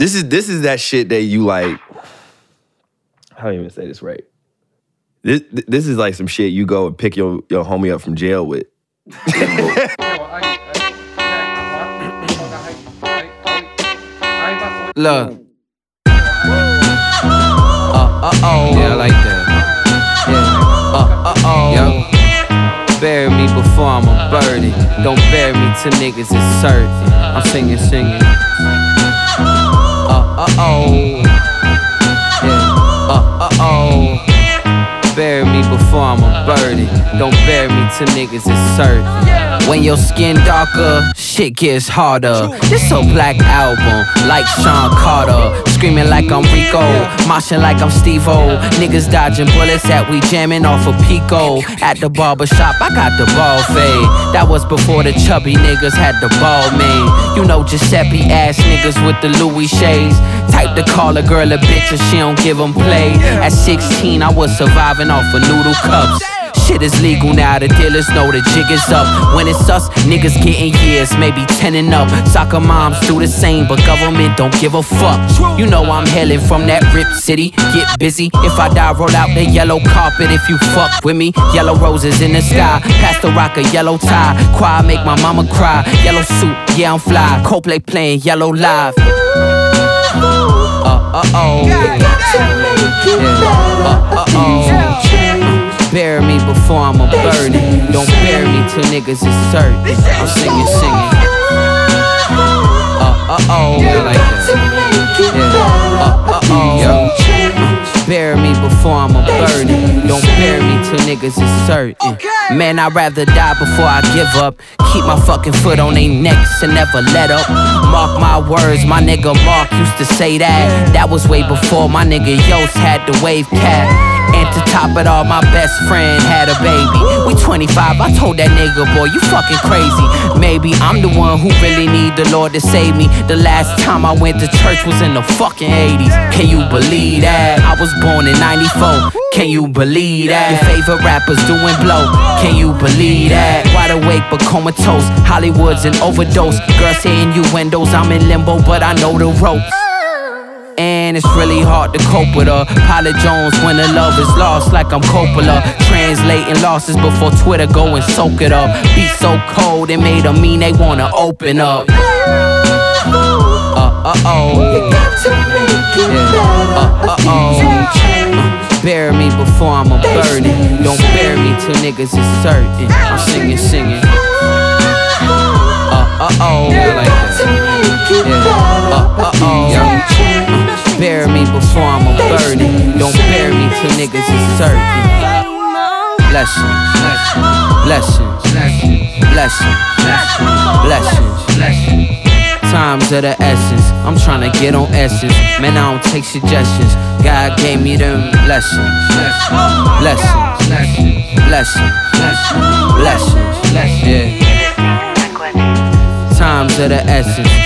This is that shit that you like. How do you even say this right? This is like some shit you go and pick your homie up from jail with. Look. Yeah, I like that. Yeah. Yo. Bury me before I'm a birdie. Don't bury me till niggas is certain. I'm singing. Yeah. Bury me before I'm a birdie. Don't bury me till niggas is certain. When your skin darker, shit gets harder. This a black album, like Sean Carter. Screaming like I'm Rico, moshing like I'm Steve-O. Niggas dodging bullets that we jamming off of Pico. At the barbershop, I got the ball fade. That was before the chubby niggas had the ball made. You know Giuseppe ass niggas with the Louis shades. Type to call a girl a bitch and she don't give them play. At 16, I was surviving off of noodle cups. Shit is legal now, the dealers know the jig is up. When it's us, niggas getting years, maybe 10 and up. Soccer moms do the same, but government don't give a fuck. You know I'm hailing from that rip city. Get busy, if I die, roll out the yellow carpet. If you fuck with me, yellow roses in the sky. Pass the rock a yellow tie. Choir make my mama cry. Yellow suit, yeah I'm fly. Coldplay playing yellow live. Bury me before I'm a birdie. Don't bury me till niggas is certain. I'm singing. I like that. Bury me before I'm a birdie. Don't bury me till niggas is certain. Man, I'd rather die before I give up. Keep my fucking foot on they necks and never let up. Mark my words, my nigga Mark used to say that. That was way before my nigga Yost had the wave cap. And to top it all, my best friend had a baby. We 25, I told that nigga, boy, you fucking crazy. Maybe I'm the one who really need the Lord to save me. The last time I went to church was in the fucking 80s. Can you believe that? I was born in 94. Can you believe that? Your favorite rappers doing blow. Can you believe that? Wide awake but comatose. Hollywood's an overdose. Girls saying innuendos, I'm in limbo, but I know the ropes. And it's really hard to cope with her. Pilot Jones when the love is lost like I'm Coppola. Translating losses before Twitter go and soak it up. Be so cold, it made them mean they wanna open up. Bury me before I'm a birdie. Don't bury me till niggas is certain. I'm singing. I like that. Bury me before I'm a birdie. Don't bury me till niggas is certain. Blessings. Times of the essence. I'm tryna get on essence. Man, I don't take suggestions. God gave me them blessings. Yeah. Times of the essence.